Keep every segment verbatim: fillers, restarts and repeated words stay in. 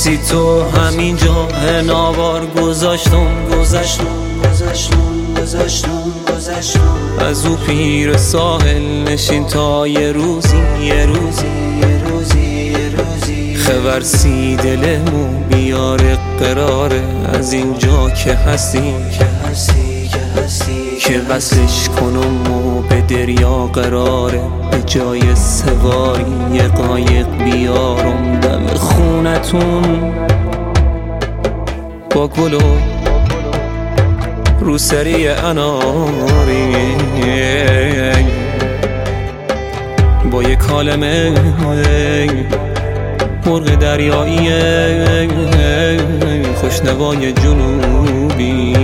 واسه تو همینجا ناوار گذاشتم گذاشتم گذاشتم گذاشتم گذاشتم از او پیر ساحل نشین تا یه روزی یه روزی یه روزی یه روزی خبرسی دلمو بیاره قراره از اینجا که هستی که هستی که هستی که وصلش کنم و به دریا قراره به جای سواری یه قایق بیارم دم خونتون با گلو روسری اناری با یه کالمه مرغ دریایی خوشنوای جنوبی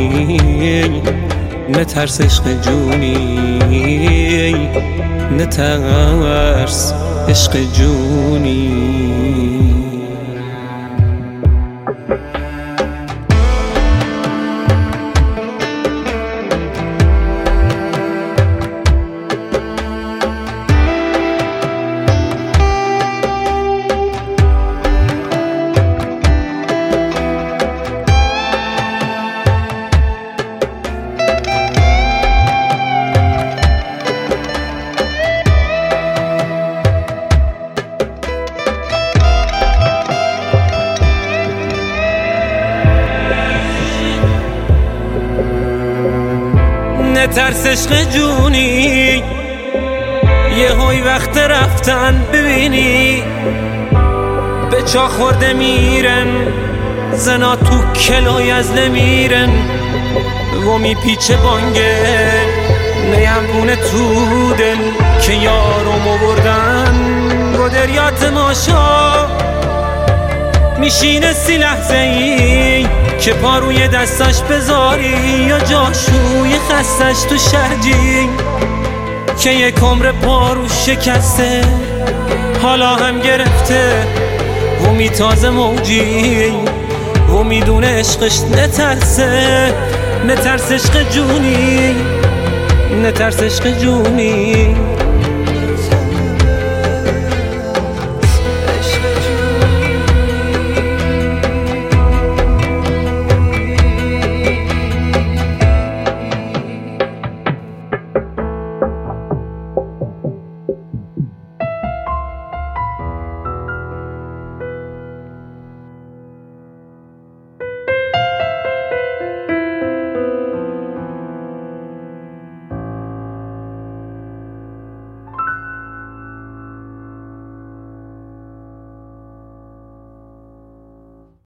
نترس عشق جونی نترس عشق جونی نترس عشق جونی یه های وقت رفتن ببینی به چا خورده میرن زنا تو کلای از نمیرن و میپیچه بانگه نیمگونه تو دل که یارم آوردن با دریا تماشا میشینه سی لحظه ای که پا روی دستش بذاری یا جاشوی خستش تو شرجی که یک عمر پا رو شکسته حالا هم گرفته و میتازه موجی و میدونه عشقش نترسه نترس عشق جونی نترس عشق جونی